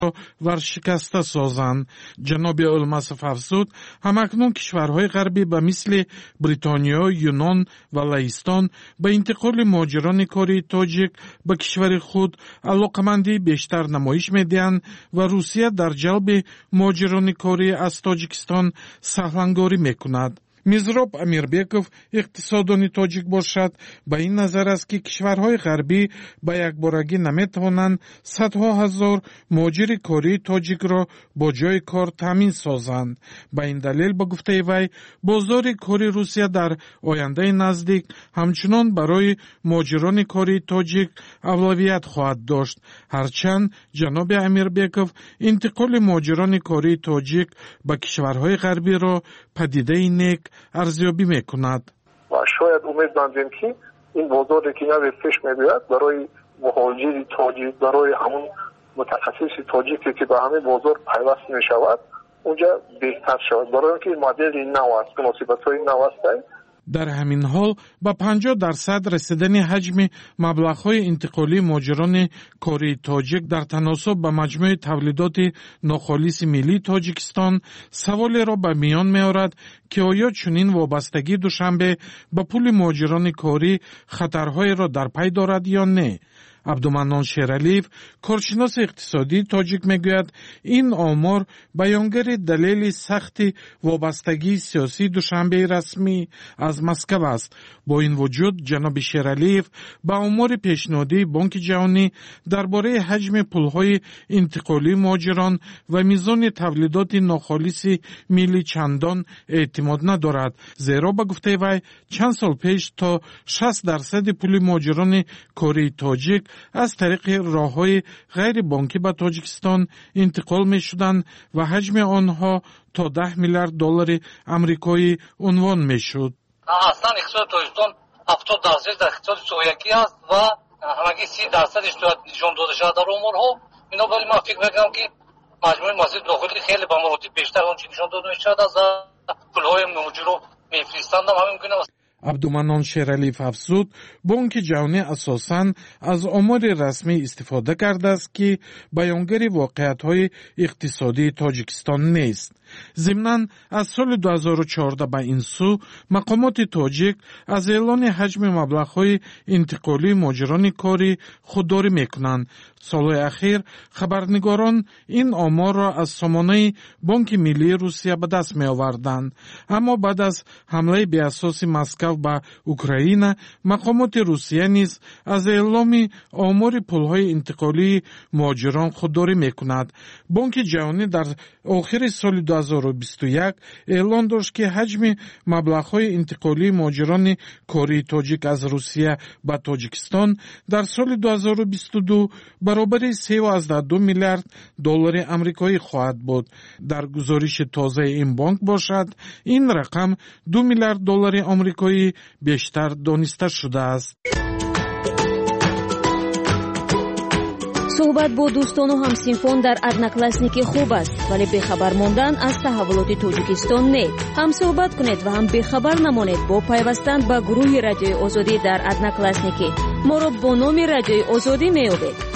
ورشکسته سازند. جناب الماسف افزود همکنون کشورهای غربی به مثل بریتانیا، یونان و لهستان به انتقال مهاجران کاری تاجیک به کشور خود علاقمندی بیشتر نمایش میدهند و روسیه در جلب مهاجران کاری از تاجیکستان سهلانگاری میکند. میزراب امیربکов اقتصاددانی تاجیک باشد به این نظر است که کشورهای غربی به یکبارگی نمیتوانند صدها هزار مهاجر کاری تاجیک را با جای کار تامین سازند. به این دلیل به گفته وی بازار کاری روسیه در آینده نزدیک همچنان برای مهاجران کاری تاجیک اولویت خواهد داشت. هرچند جناب امیربکov انتقال مهاجران کاری تاجیک به کشورهای غربی را پدیده نیک ارزیابی میکند. و شاید امیدواریم که این بازاری که نوی پیش میبید برای مهاجر تاجیک، برای همون متخصص تاجیکی که به همین بازار پیوست میشود اونجا بهتر شود، برای اینکه مدل نو است، مناسبت‌های نو است. در همین حال با 50% رسیدن حجم مبلغ‌های انتقالی مهاجران کاری تاجیک در تناسب با مجموع تولیدات ناخالص ملی تاجیکستان سوالی را به میان می‌آورد که آیا چنین وابستگی دوشنبه به پول مهاجران کاری خطرهای را در پی دارد یا نه؟ عبدالمنان شیرعلیев کارشناس اقتصادی تاجیک میگوید این آمار بیانگر دلیل سخت وابستگی سیاسی دوشنبه رسمی از مسکو است. با این وجود جناب شیرعلیев با آمار پیشنهادی بانک جهانی درباره حجم پولهای انتقالی مهاجران و میزان تولیدات ناخالص ملی چندان اعتماد ندارد، زیرا به گفته وی چند سال پیش تا 60% پول مهاجران کاری تاجیک از طریق راه‌های غیر بانکی به تاجیکستان انتقال می‌شدند و حجم آنها تا 10 میلیارد دلار آمریکایی عنوان می‌شد. اصلا اقتصاد تاجیکستان 70% در اقتصاد سویاکی است و همگی 30% نشان داده شده در آمارها. بنابراین من فکر می‌کنم که مجموع مسائل داخلی خیلی به مراتب بیشتر آنچه نشان داده می‌شود از پول‌های مهاجر رو می‌فرستند. همین گونه عبدالمنان شیرعلیев افزود بانک جهانی اساساً از آمار رسمی استفاده کرده است که بیانگر واقعیت‌های اقتصادی تاجیکستان نیست. ضمناً از سال 2014 به این سو مقامات تاجیک از اعلان حجم مبلغ‌های انتقالی مهاجران کاری خودداری می‌کنند. سال‌های اخیر خبرنگاران این آمار را از سامانه بانک ملی روسیه به دست می‌آوردند، اما بعد از حمله بی اساس مسکو به اوکراین مقامات روسیه نیز از اعلام آمار پول‌های انتقالی مهاجران خودداری می‌کند. بانک جهانی در آخر سال 2021 اعلان داشت که حجم مبلغ‌های انتقالی مهاجران کاری تاجیک از روسیه به تاجیکستان در سال 2022 برابر 3.2 میلیارد دلار آمریکایی خواهد بود. در گزارش تازه این بانک باشد این رقم 2 میلیارد دلار آمریکایی بیشتر دانسته شده است. صحبت با دوستان و همسینفون در ادناکلاسنیکی خوب است، ولی بخبر ماندن از تحولات تاجیکستان نه. هم صحبت کنید و هم بخبر نمانید با پیوستن به گروه رادیوی آزادی در ادناکلاسنیکی. ما را با نام رادیوی آزادی میابید.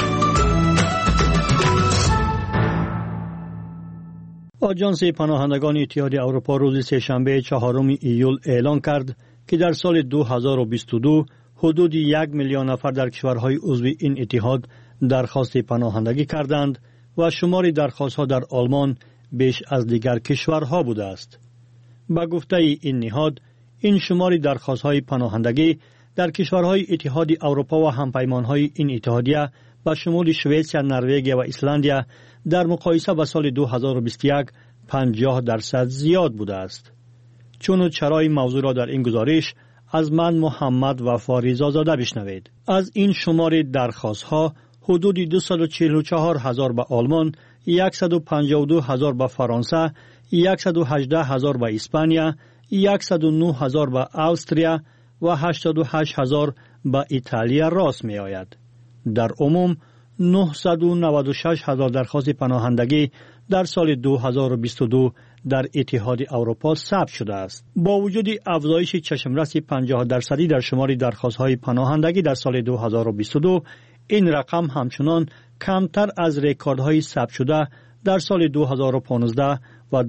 آژانس پناهندگان اتحاد اروپا روز سه‌شنبه 4 ایول اعلان کرد که در سال 2022 حدود 1 میلیون نفر در کشورهای عضو این اتحاد درخواست پناهندگی کردند و شمار درخواست‌ها در آلمان بیش از دیگر کشورها بوده است. با گفته این نهاد، این شمار درخواست‌های پناهندگی در کشورهای اتحاد اروپا و همپیمان‌های این اتحادیه با شمول سوئیسرا، نروژ و ایسلندیا در مقایسه با سال 2021 50% زیاد بوده است. چون چرای موضوع را در این گزارش از من محمد وفا رضازاده بشنوید. از این شمار درخواست‌ها حدود 244,000 به آلمان، 152,000 به فرانسه، 118,000 به اسپانیا، 109,000 به استرالیا و 88,000 به ایتالیا راست می آید. در عموم 996,000 درخواست پناهندگی در سال 2022 در اتحاد اروپا ثبت شده است. با وجود افزایش چشمرس 50% در شمار درخواست‌های پناهندگی در سال 2022، این رقم همچنان کمتر از رکوردهای ثبت شده در سال 2015 و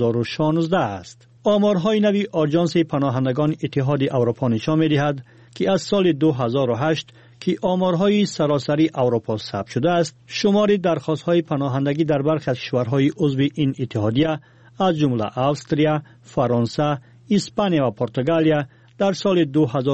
2016 است. آمارهای نوی آژانس پناهندگان اتحاد اروپا نشان می‌دهد که از سال 2008 که آمارهای سراسری اروپا ثبت شده است، شمار درخواست‌های پناهندگی در برخی از کشورهای عضو این اتحادیه از جمله استرالیا، فرانسه، اسپانیا و پرتغالیا در سال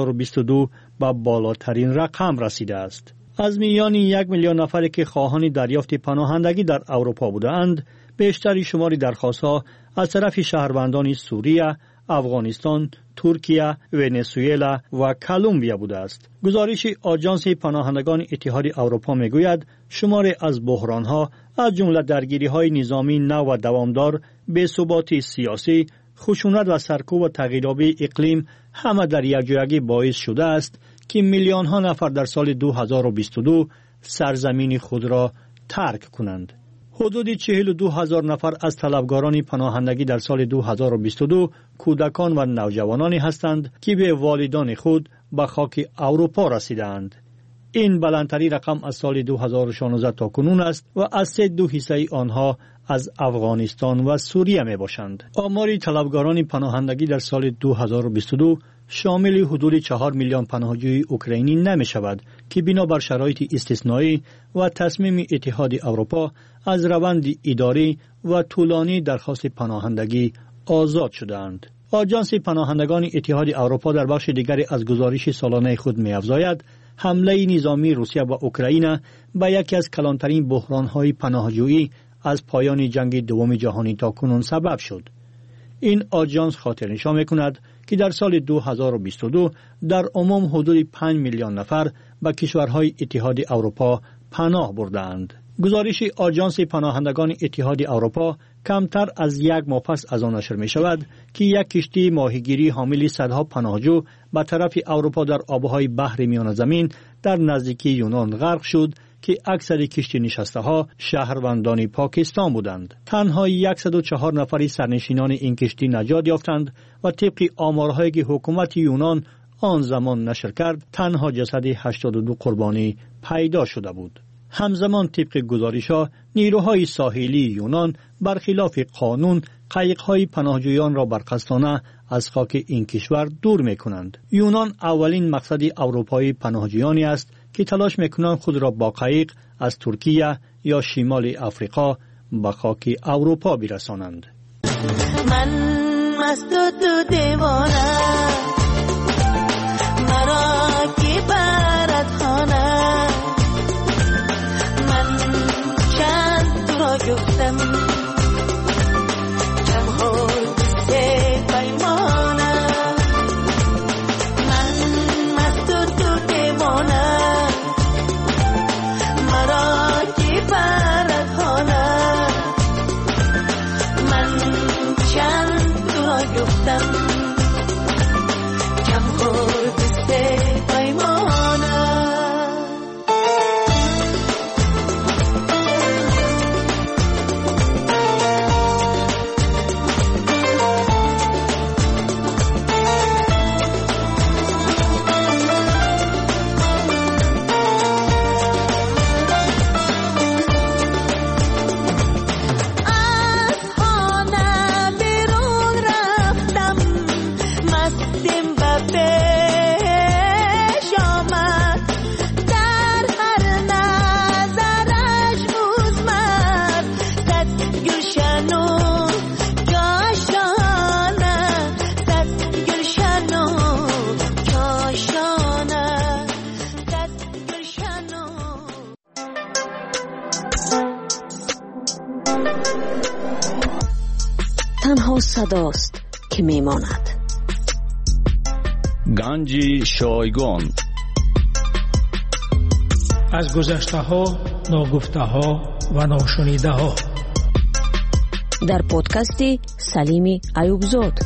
2022 به بالاترین رقم رسیده است. از میان 1 میلیون نفری که خواهان دریافت پناهندگی در اروپا بودند، بیشتر شمار درخواست‌ها از طرف شهروندان سوریه، افغانستان، ترکیه، ونزوئلا و کلمبیا بوده است. گزارش آژانس پناهندگان اتحاد اروپا میگوید شمار از بحران‌ها از جمله درگیری‌های نظامی نو و دوامدار، بی‌ثباتی سیاسی، خشونت و سرکوب و تغییرآبی اقلیم همه در یکجایی باعث شده است که میلیون‌ها نفر در سال 2022 سرزمین خود را ترک کنند. حدود 42,000 نفر از طلبگاران پناهندگی در سال 2022 کودکان و نوجوانانی هستند که به والدان خود به خاک اروپا رسیدند. این بلندترین رقم از سال 2016 تا کنون است و از 3.2% آنها از افغانستان و سوریه می باشند. آمار طلبگاران پناهندگی در سال 2022 شامل حدود 4 میلیون پناهجوی اوکراینی نمی شود که بنابر شرایط استثنایی و تصمیم اتحاد اروپا از روند اداری و طولانی درخواست پناهندگی آزاد شدند. آژانس پناهندگان اتحاد اروپا در بخش دیگری از گزارش سالانه خود می افزاید حمله نظامی روسیه و اوکراین به یکی از کلانترین بحران‌های پناهجویی از پایان جنگ دوم جهانی تا کنون سبب شد. این آژانس خاطر نشان می‌کند که در سال 2022 در عموم حدود 5 میلیون نفر به کشورهای اتحاد اروپا پناه بردند. گزارش آژانس پناهندگان اتحاد اروپا کمتر از 1 ماه پس از آن نشر می شود که یک کشتی ماهیگیری حامل صدها پناهجو به طرف اروپا در آبهای بحر میان زمین در نزدیکی یونان غرق شد که اکثر کشتی نشسته ها شهروندان پاکستان بودند. تنها 104 نفری سرنشینان این کشتی نجات یافتند و طبق آمارهایی که حکومت یونان آن زمان نشر کرد تنها جسد 82 قربانی پیدا شده بود. همزمان طبق گزارش‌ها نیروهای ساحلی یونان برخلاف قانون قایق‌های پناهجویان را برقصدانه از خاک این کشور دور می‌کنند. یونان اولین مقصد اروپایی پناهجویانی است که تلاش می‌کنند خود را با قایق از ترکیه یا شمال افریقا به خاک اروپا برسانند. من مست و دیوانه مرا کی برات خانه من چند تو را گفتم تنها صداست که میماند. گنج شایگان از گذشته ها، ناگفته ها و ناشنیده ها در پادکست سلیم ایوبزاد.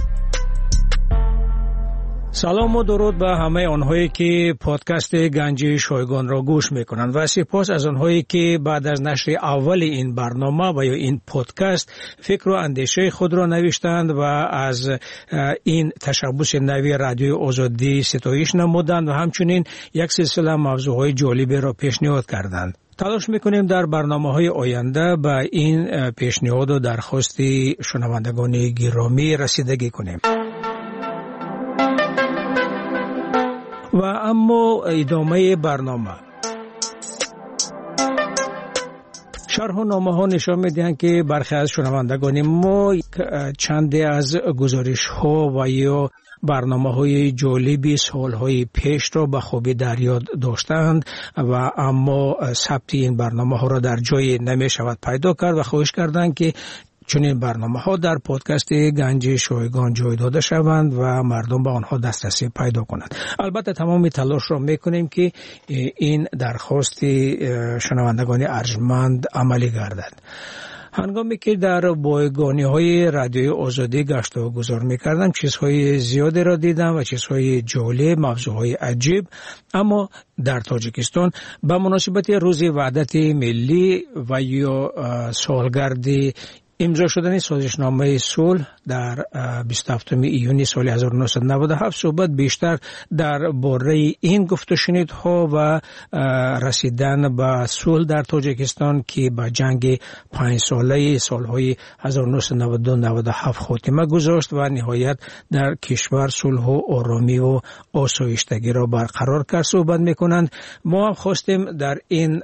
سلام و درود به همه آنهایی که پادکست گنج شایگان را گوش میکنند و سپاس از آنهایی که بعد از نشر اول این برنامه و یا این پادکست فکر و اندیشه خود را نوشتند و از این تشبث نوی رادیو آزادی ستایش نمودند و همچنین یک سلسله موضوعهای جالبی را پیشنهاد کردند. تلاش میکنیم در برنامه‌های آینده به این پیشنهاد و درخواست شنوندگان گرامی رسیدگی کنیم. و اما ادامه برنامه شرح و نامه ها نشان میدهند که برخی از شنوندگان ما چندی از گزارش ها و یا برنامه های جالبی سال های پیش را به خوبی در یاد داشتند و اما ثبت این برنامه ها را در جای نمی شود پیدا کرد و خواهش کردند که چنین برنامه ها در پادکست گنج شایگان جای داده شوند و مردم به آنها دسترسی پیدا کنند. البته تمام تلاش را میکنیم که این درخواست شنوندگان ارجمند عملی گردد. هنگامی که در بایگانی های رادیوی آزادی گشت و گذار میکردم چیزهای زیادی را دیدم و چیزهای جالب، موضوعهای عجیب. اما در تاجیکستان به مناسبت روز وحدت ملی و یا سالگرد امضا شدن سازشنامه صلح در 27 ایونی سال 1997 صحبت بیشتر در باره این گفت و شنیدها و رسیدن به صلح در تاجیکستان که به جنگ 5 ساله سالهای 1992-97 خاتمه گذاشت و نهایت در کشور صلح و آرامی و آسایشتگی را برقرار کرد صحبت میکنند. ما هم خواستیم در این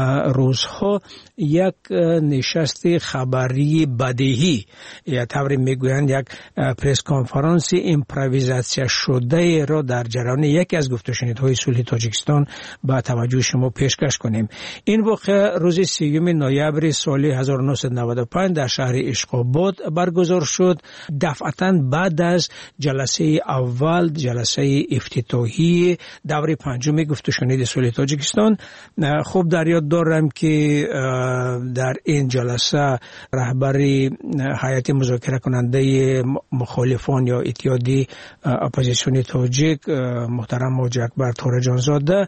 روزها یک نشست خبری بدیهی یا طوری میگویند یک پرس کنفرانس ایمپرویزاسیا شده را در جریان یکی از گفت و شنیدهای صلح تاجیکستان به توجه شما پیشکش کنیم. این واقعه روز 3 نوامبر سال 1995 در شهر اشقاباد برگزار شد، دفعتاً بعد از جلسه اول، جلسه افتتاحی دوره 5 گفت و شنید صلح تاجیکستان. خوب در یاد دارم که در این جلسه رهبر هیئت مذاکره کننده مخالفان یا اتحادیه اپوزیسیون تاجیک محترم حاجی اکبر تورجان زاده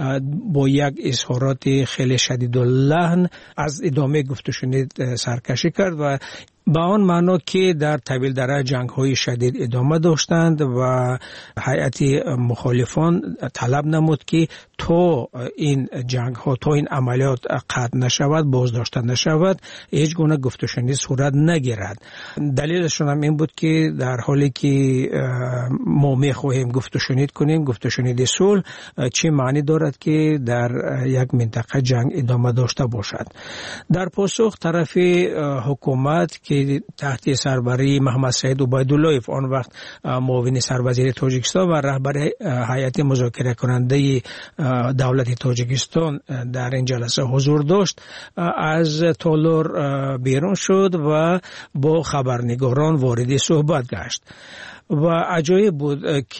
با یک اظهارات خیلی شدید اللحن از ادامه گفت و شنید سرکشی کرد و با آن معنا که در طویل دره جنگ های شدید ادامه داشتند و هیئت مخالفان طلب نمود که تا این جنگ ها، تا این عملیات قطع نشود، بازداشته نشود، هیچ گونه گفت و شنید صورت نگیرد. دلیلشون هم این بود که در حالی که ما میخواهیم گفت و شنید کنیم، گفت و شنید صلح چه معنی دارد که در یک منطقه جنگ ادامه داشته باشد. در پاسخ طرف حکومت که تحت سربری محمد سعید عبیداللهیف آن وقت معاون سروزیر تاجیکستان و رهبر هیئت مذاکره کننده دولت تاجیکستان در این جلسه حضور داشت، از تالار بیرون شد و با خبرنگاران وارد صحبت گشت. و عجایب بود که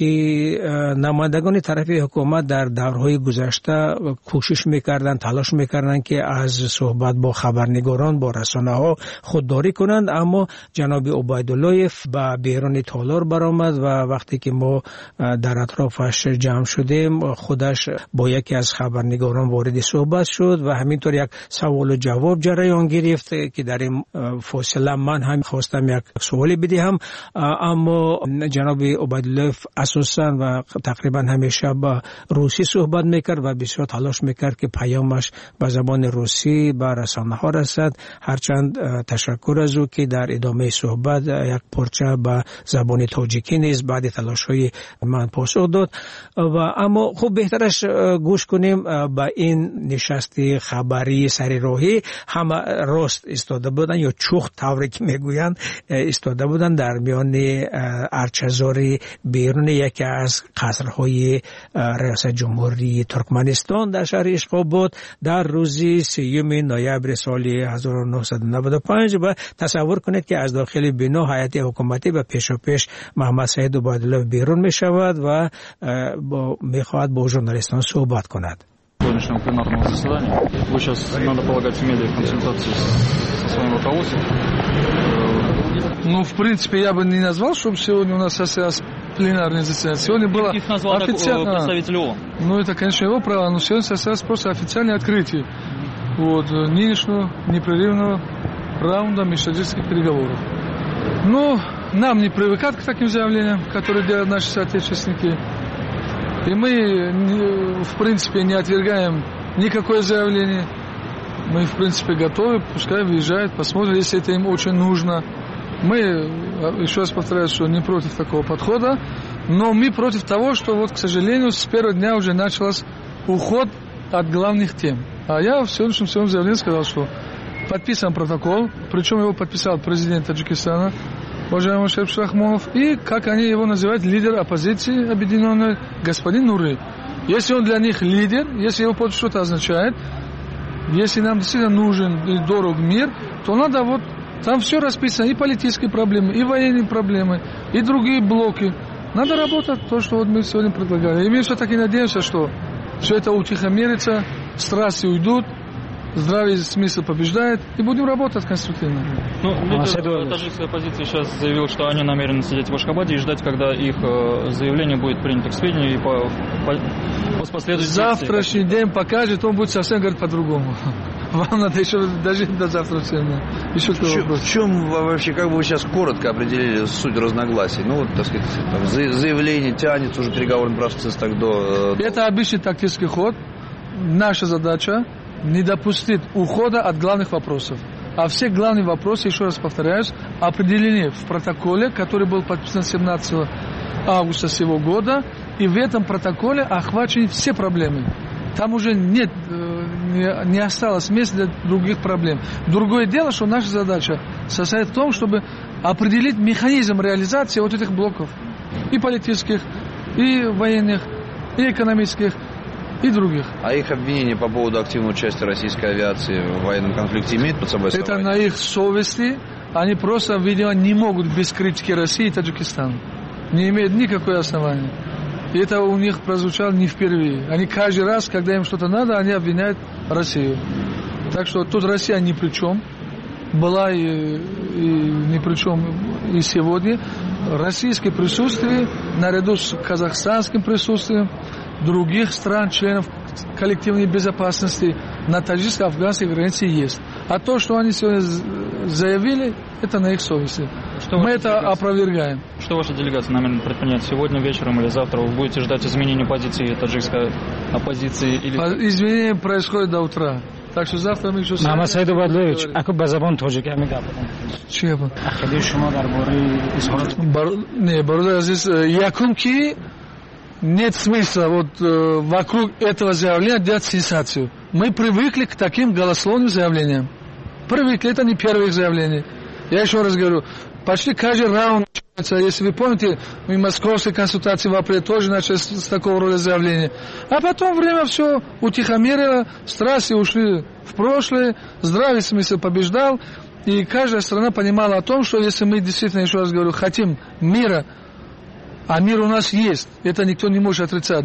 نمایندگان طرف حکومت در دورهای گذشته کوشش میکردند، تلاش میکردند که از صحبت با خبرنگاران، با رسانه ها خودداری کنند، اما جناب عبیداللهیف به بیرون تالار برآمد و وقتی که ما در اطرافش جمع شدیم خودش با یکی از خبرنگاران وارد صحبت شد و همینطور یک سوال و جواب جریان گرفت که در این فاصله من هم خواستم یک سوالی بدهم، اما جناب عبیداللهیف اساساً و تقریبا همیشه با روسی صحبت میکرد و بسیار تلاش میکرد که پیامش به زبان روسی به رسانه ها رسد. هرچند تشکر از او که در ادامه صحبت یک پرچه به زبان تاجیکی نیز بعد تلاش های من پاسخ داد. و اما خوب بهترش گوش کنیم به این نشست خبری سری راهی. همه راست ایستاده بودن یا چوخ طوری که میگویند ایستاده بودن در میان ارچه‌زاری بیرون یکی از قصرهای ریاست جمهوری ترکمنستان در شهر اشقاباد در روز 3 نوامبر سال 1995 و تصور کنید که از داخل بنا هیئت حکومتی و پیش محمد سعید عبیدالله بیرون می شود و میخواهد با ژورنالیستان صحبت کند. Сегодняшнего пленарного заседания. Вы сейчас, надо полагать, имели консультации со своим руководством? Ну, в принципе, я бы не назвал, чтобы сегодня у нас состоялось пленарное заседание. Сегодня было официально... представитель ООН. Ну, это, конечно, его право, но сегодня состоялось просто официальное открытие нынешнего непрерывного раунда межсоюзных переговоров. Ну, нам не привыкать к таким заявлениям, которые делают наши соотечественники. И мы, в принципе, не отвергаем никакое заявление Мы, в принципе, готовы, пускай выезжают, посмотрят, если это им очень нужно. Мы, еще раз повторяю, что не против такого подхода, но мы против того, что, вот, к сожалению, с первого дня уже начался уход от главных тем. А я в сегодняшнем своем заявлении сказал, что подписан протокол, причем его подписал президент Таджикистана, уважаемый Шейх Шахмонов, и, как они его называют, лидер оппозиции объединенной, господин Нуры. Если он для них лидер, если его подпись что-то означает, если нам действительно нужен и дорог мир, то надо вот, там все расписано, и политические проблемы, и военные проблемы, и другие блоки. Надо работать, то, что вот мы сегодня предлагали. И мы все-таки надеемся, что все это утихомирится, страсти уйдут, здравый смысл побеждает, и будем работать конструктивно. Ну, лидер таджикской оппозиции сейчас заявил, что они намерены сидеть в Ашхабаде и ждать, когда их заявление будет принято к сведению и последует. Завтрашний день покажет, он будет совсем говорить по-другому. Вам надо еще дожить до завтрашнего дня. Еще в чем вообще, как бы вы сейчас коротко определили суть разногласий? Ну, вот, так сказать, там, заявление тянется, уже переговорный процесс так до... Это обычный тактический ход. Наша задача не допустить ухода от главных вопросов. А все главные вопросы, еще раз повторяюсь, определены в протоколе, который был подписан 17 августа сего года, и в этом протоколе охвачены все проблемы. Там уже не осталось места для других проблем. Другое дело, что наша задача состоит в том, чтобы определить механизм реализации вот этих блоков. И политических, и военных, и экономических, и других. А их обвинения по поводу активного участия российской авиации в военном конфликте имеют под собой основание? Это на их совести. Они просто, видимо, не могут без критики России и Таджикистана. Не имеют никакого основания. И это у них прозвучало не впервые. Они каждый раз, когда им что-то надо, они обвиняют Россию. Так что тут Россия ни при чем. Была и ни при чем и сегодня. Российское присутствие, наряду с казахстанским присутствием, других стран, членов коллективной безопасности на таджикско-афганской границе есть. А то, что они сегодня заявили, это на их совести. Мы это опровергаем. Что ваша делегация намерена предпринять сегодня вечером или завтра? Вы будете ждать изменения позиции таджикской оппозиции? Или... Изменения происходят до утра. Так что завтра мы еще... Мама Сайду Бадлевич, а как бы забон тоже камега? Чего? Ахиди шума дарбори изхорат. Не, Баруда, здесь якунки... Нет смысла вот вокруг этого заявления делать сенсацию. Мы привыкли к таким голословным заявлениям. Привыкли, это не первое заявление. Я еще раз говорю, почти каждый раунд, если вы помните, в московской консультации в апреле тоже начали с такого рода заявления. А потом время все утихомирило, страсти ушли в прошлое, здравый смысл побеждал, и каждая страна понимала о том, что если мы действительно, еще раз говорю, хотим мира, а мир у нас есть, это никто не может отрицать.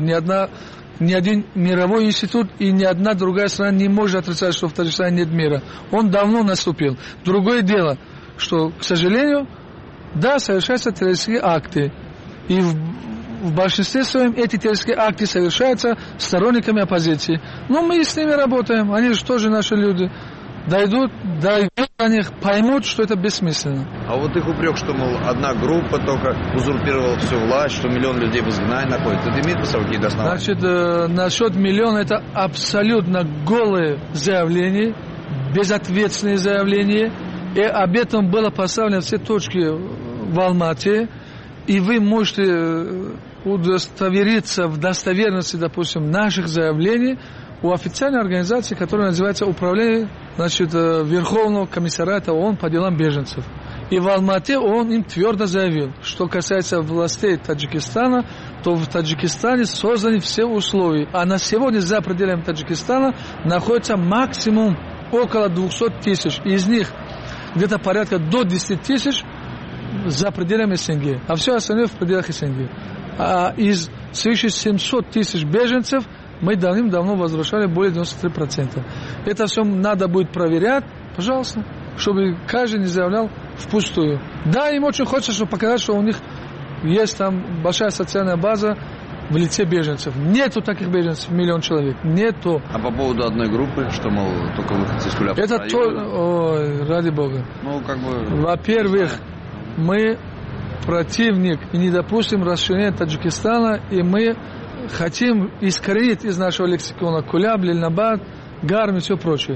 Ни один мировой институт и ни одна другая страна не может отрицать, что в Таджикистане нет мира. Он давно наступил. Другое дело, что, к сожалению, да, совершаются террористические акты. И в большинстве своем эти террористические акты совершаются сторонниками оппозиции. Но мы с ними работаем, они же тоже наши люди. Дойдут до них, поймут, что это бессмысленно. А вот их упрек, что, мол, одна группа только узурпировала всю власть, что миллион людей в изгнании находится, это имеет по собой какие-то основания? Значит, насчет миллиона это абсолютно голое заявление, безответственное заявление. И об этом было поставлено все точки в Алмате. И вы можете удостовериться в достоверности, допустим, наших заявлений у официальной организации, которая называется Управление, значит, Верховного комиссариата ООН по делам беженцев. И в Алмате он им твердо заявил, что касается властей Таджикистана, то в Таджикистане созданы все условия. А на сегодня за пределами Таджикистана находится максимум около 200 тысяч. Из них где-то порядка до 10 тысяч за пределами СНГ. А все остальное в пределах СНГ. А из свыше 700 тысяч беженцев мы давным-давно возвращали более 93%. Это все надо будет проверять, пожалуйста, чтобы каждый не заявлял впустую. Да, им очень хочется, чтобы показать, что у них есть там большая социальная база в лице беженцев. Нету таких беженцев, 1 миллион человек. Нету. А по поводу одной группы, что, мол, только выходцы из Кулябского это района? Ой, ради бога. Ну, как бы... Во-первых, мы противник и не допустим расширения Таджикистана, и мы хотим искоренить из нашего лексикона Куляб, Лильнабад, Гарм и все прочее.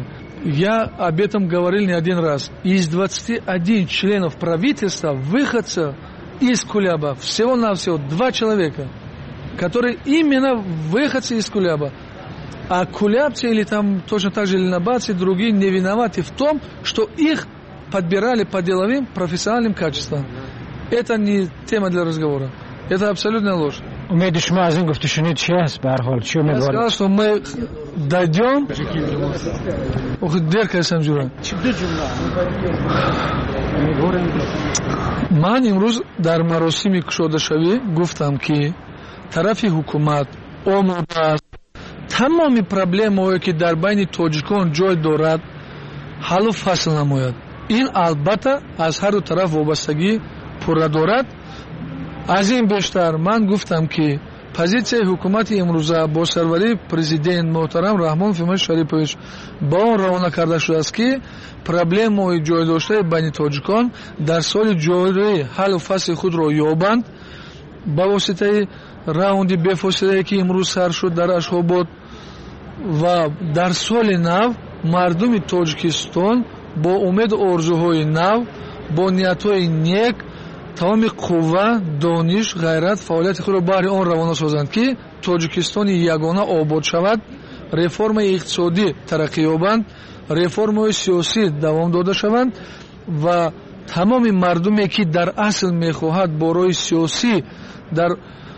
Я об этом говорил не один раз. Из 21 членов правительства выходцев из Кулеба всего-навсего 2 человека, которые именно выходцы из Кулеба. А кулябцы или там точно так же ленобацы, другие не виноваты в том, что их подбирали по деловым профессиональным качествам. Это не тема для разговора. Это абсолютная ложь. Я сказал, что мы дойдем. من امروز در مراسم کشاده‌شوی گفتم که طرف حکومت آماده است تمام پرابلم‌هایی که در بین تاجیکان جای دارد حل و فصل نماید. این البته از هر دو طرف وابستگی پوره دارد. از این بیشتر من گفتم که позиция حکومت امروزه با سروری پرزیدنت محترم رحمان فیمای شریفویچ با آن روانه کرده شده است که پرابلم‌های جای داشته بین تاجیکان در سال جاری حل و فصل خود را یابند با واسطه راوند بفاصله که امروز سر شد در اشخاباد و در سال نو مردم تاجیکستان با امید آرزوهای نو با نیت‌های نیک تمام قوه، دانش، غیرت، فعالیت خود را بهر آن روانه سازند که تاجیکستان یگانه آباد شود، رفرم اقتصادی ترقی یابند، رفرم سیاسی دوام داده شوند و تمام مردمی که در اصل میخواهد برای سیاسی در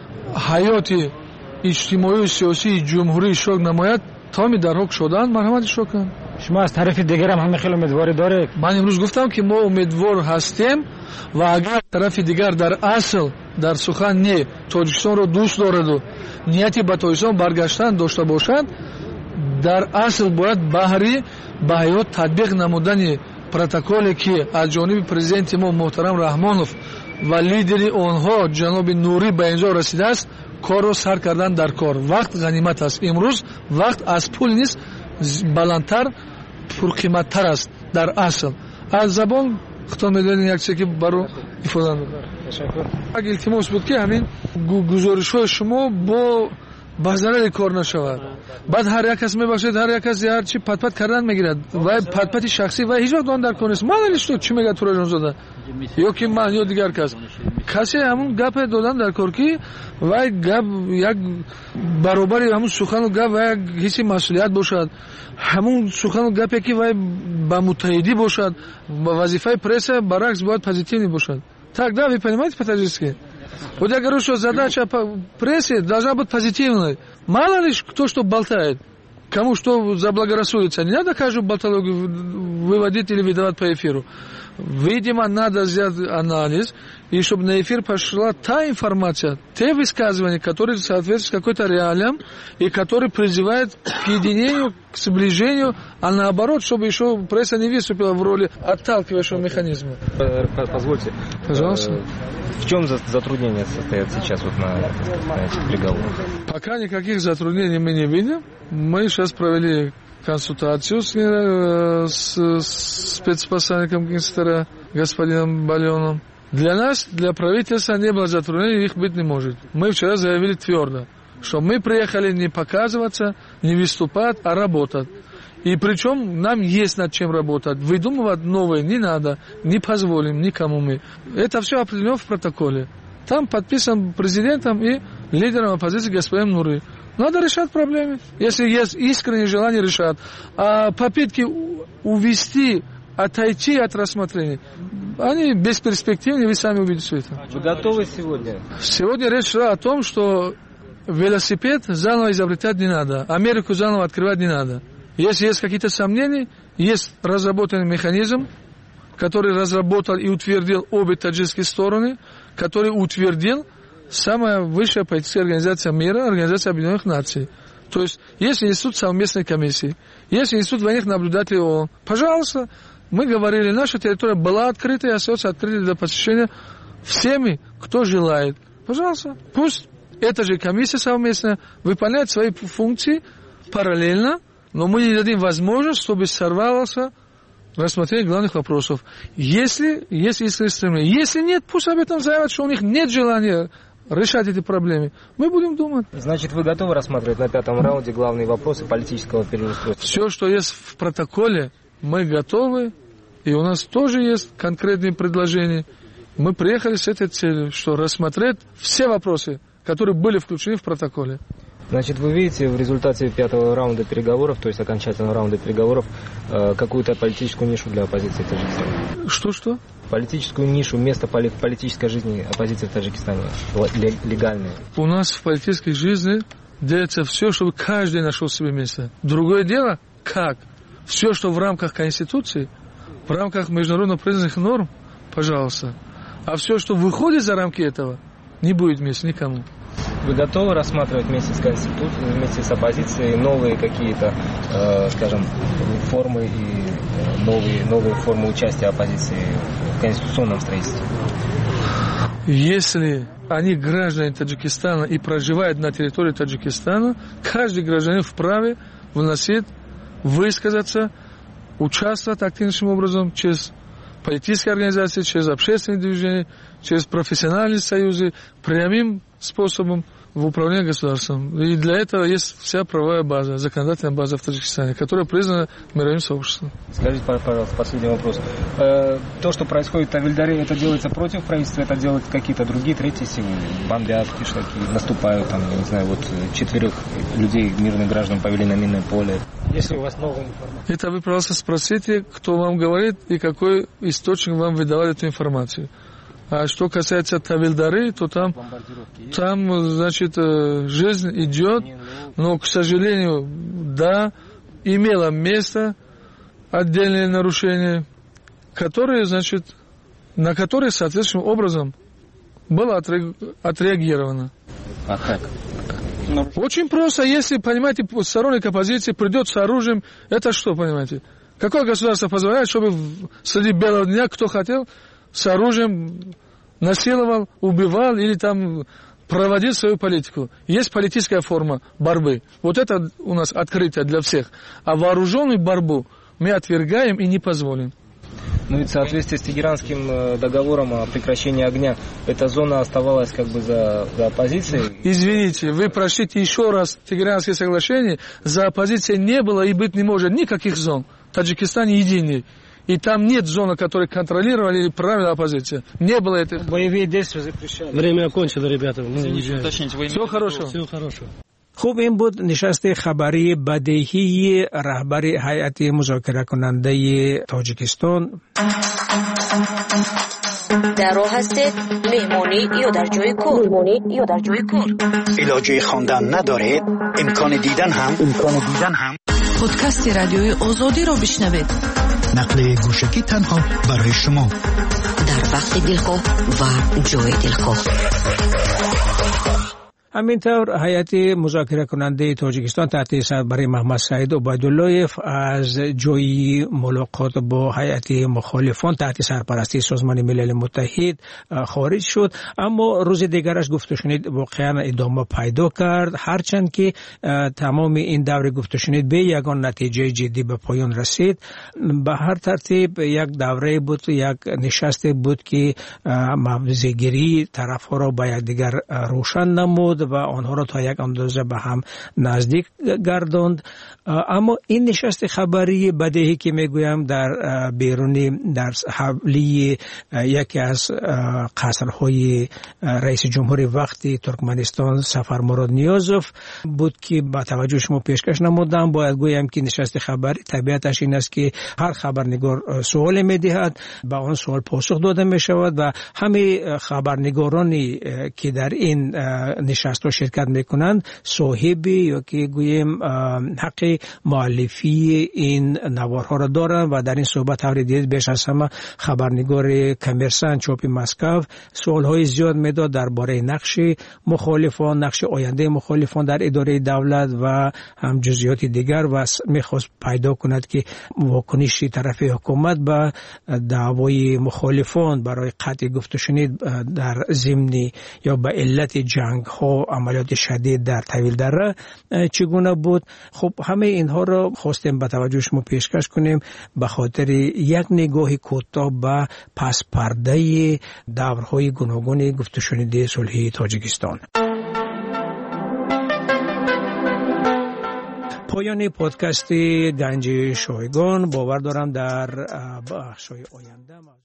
حیات اجتماعی و سیاسی جمهوری شرکت نماید تمام در حق شدند مرحمت شکر کنند. شما از طرف دیگر هم خیلی امیدواری داره. من امروز گفتم که ما امیدوار هستیم و اگر طرف دیگر در اصل در سخن نه تاجیکستان رو دوست دارد و نیتی به تاجیکستان برگشتن داشته باشد در اصل باید بهری به حیات تطبیق نمودن پروتکلی که از جانب پرزیدنت ما محترم رحمانوف و لیدر آنها جناب نوری به اینجا رسیده است کار رو سر کردن در کار. وقت غنیمت است. امروز وقت از پول نیست بلندتر پرقیمتتر است در اصل. از زبان خطاب می‌دادین یک چیزی که برای ifade اگه التماس بود که همین گزارش‌های شما با بازار کار نشود. بعد هر یک کس میباشد هر یک کس هر چی پت کردن میگیرد و پت شخصی و هیچ وقت آن در کار نیست. من تو چی میگه تو زاده یا که من یا دیگر کسی همون گپ دادن در کار کی و گپ یک برابر همون سخن و گپ و یک حس مسئولیت باشد همون سخن و گپی که و با متحدی باشد وظیفه پرس برعکس باید پوزитивный бошад. Тогда вы понимаете по-таджикски? Вот я говорю, что задача прессы должна быть позитивной. Мало ли кто что болтает, кому что заблагорассудится. Не надо каждую болтологию выводить или выдавать по эфиру. Видимо, надо сделать анализ, и чтобы на эфир пошла та информация, те высказывания, которые соответствуют какой-то реалиям, и которые призывают к единению, к сближению, а наоборот, чтобы еще пресса не выступила в роли отталкивающего механизма. Позвольте. Пожалуйста. В чем затруднения состоят сейчас вот на этих переговорах? Пока никаких затруднений мы не видим. Мы сейчас провели консультацию с спецпосланником Кинстера господином Балионом. Для нас, для правительства не было затруднений, их быть не может. Мы вчера заявили твердо, что мы приехали не показываться, не выступать, а работать. И причем нам есть над чем работать. Выдумывать новое не надо, не позволим никому мы. Это все определено в протоколе. Там подписан президентом и лидером оппозиции господином Нуры. Надо решать проблемы. Если есть искреннее желание решать. А попытки увести, отойти от рассмотрения, они бесперспективны, вы сами увидите все это. Вы готовы сегодня? Сегодня речь шла о том, что велосипед заново изобретать не надо. Америку заново открывать не надо. Если есть какие-то сомнения, есть разработанный механизм, который разработал и утвердил обе таджикские стороны, который утвердил самая высшая политическая организация мира, Организация Объединенных Наций. То есть, есть институт совместной комиссии, есть институт военных наблюдателей ООН. Пожалуйста, мы говорили, наша территория была открыта и остается открытой для посещения всеми, кто желает. Пожалуйста, пусть эта же комиссия совместная выполняет свои функции параллельно, но мы не дадим возможность, чтобы сорвался рассмотрение главных вопросов. Если есть искреннее стремление, если нет, пусть об этом заявят, что у них нет желания решать эти проблемы, мы будем думать. Значит, вы готовы рассматривать на 5-м раунде главные вопросы политического переустройства? Все, что есть в протоколе, мы готовы. И у нас тоже есть конкретные предложения. Мы приехали с этой целью, что рассмотреть все вопросы, которые были включены в протоколе. Значит, вы видите в результате 5-го раунда переговоров, то есть окончательного раунда переговоров, какую-то политическую нишу для оппозиции в Таджикистане? Что? Политическую нишу, место политической жизни оппозиции в Таджикистане, легальное. У нас в политической жизни делается все, чтобы каждый нашел себе место. Другое дело, как? Все, что в рамках Конституции, в рамках международно признанных норм, пожалуйста. А все, что выходит за рамки этого, не будет места никому. Вы готовы рассматривать вместе с Конституцией, вместе с оппозицией новые какие-то, скажем, формы и новые формы участия оппозиции в конституционном строительстве? Если они граждане Таджикистана и проживают на территории Таджикистана, каждый гражданин вправе вносить, высказаться, участвовать активнейшим образом через политические организации, через общественные движения, через профессиональные союзы, прямым способом в управлении государством. И для этого есть вся правовая база, законодательная база в Таджикистане, которая признана мировым сообществом. Скажите, пожалуйста, последний вопрос. То, что происходит в Тавильдаре, это делается против правительства, это делают какие-то другие, третьи силы? Бомбят, кишлаки, наступают, там, я не знаю, вот 4 людей, мирных граждан, повели на минное поле. Если у вас новая информация. Это вы просто спросите, кто вам говорит и какой источник вам выдавал эту информацию. А что касается Тавильдары, то там, значит, жизнь идет, но, к сожалению, да, имело место отдельные нарушения, которые, значит, на которые соответствующим образом было отреагировано. А как? Очень просто, если, понимаете, сторонник оппозиции придет с оружием, это что, понимаете? Какое государство позволяет, чтобы среди белого дня кто хотел с оружием насиловал, убивал или там проводил свою политику? Есть политическая форма борьбы. Вот это у нас открытие для всех. А вооруженную борьбу мы отвергаем и не позволим. Ну и в соответствии с Тегеранским договором о прекращении огня, эта зона оставалась как бы за оппозицией? Извините, вы прочтите еще раз Тегеранские соглашения. За оппозицией не было и быть не может никаких зон. Таджикистан единый. И там нет зоны, которые контролировали или правила оппозиция. Не было этого. Боевые действия запрещали. Время окончено, ребята. Всего хорошего. Всего хорошего. خوب این بود نشست خبری بدیهی رهبر هیئت مذاکره کننده تاجیکستان. در راه هستید مهمانی یا در جای کار علاجه خواندن ندارید امکان دیدن هم پادکست رادیوی آزادی را بشنوید نقل گوشکی تنها برای شما در وقت دلخواه و جای دلخواه. همینطور هیئت مذاکره کننده تاجیکستان تحت سربری محمد سعید عبیداللهیف از جای ملاقات با هیئت مخالفان تحت سرپرستی سازمان ملل متحد خارج شد، اما روز دیگرش گفته شنید واقعا ادامه پیدا کرد، هرچند که تمام این دور گفته شنید به یگان نتیجه جدی به پایان رسید. به هر ترتیب یک دوره بود، یک نشست بود که موضع‌گیری طرف‌ها را به یکدیگر روشن نمود و آنها را تا یک اندازه به هم نزدیک گرداند. اما این نشست خبری بدیهی که میگویم در بیرونی در حولی یکی از قصرهای رئیس جمهوری وقتی ترکمنستان سفر مراد نیازوف بود که با توجه شما پیشکش نمودم. باید گویم که نشست خبری طبیعتش این است که هر خبرنگار سوال میدهد، به آن سوال پاسخ داده می شود و همه خبرنگارانی که در این نشست را شرکت میکنند صاحبی یا که گویم حق مؤلفی این نوارها را دارند و در این صحبت دید بیش از همه خبرنگار کمرسان چاپ مسکو سوالهای زیاد میداد درباره نقش مخالفان، نقش آینده مخالفان در اداره دولت و هم جزئیات دیگر و میخواست پیدا کند که واکنش طرف حکومت به دعوای مخالفان برای قطع گفته شنید در ضمن یا به علت جنگ ها اما عملیات شدید در طویل دره چگونه بود. خب همه اینها رو خواستیم به توجه شما پیشکش کنیم به خاطر یک نگاه کوتاه به پس پرده دورهای گوناگون گفت و شنود صلحی تاجیکستان. پایان پادکست گنج شایگان. باور دارم در بخش‌های آینده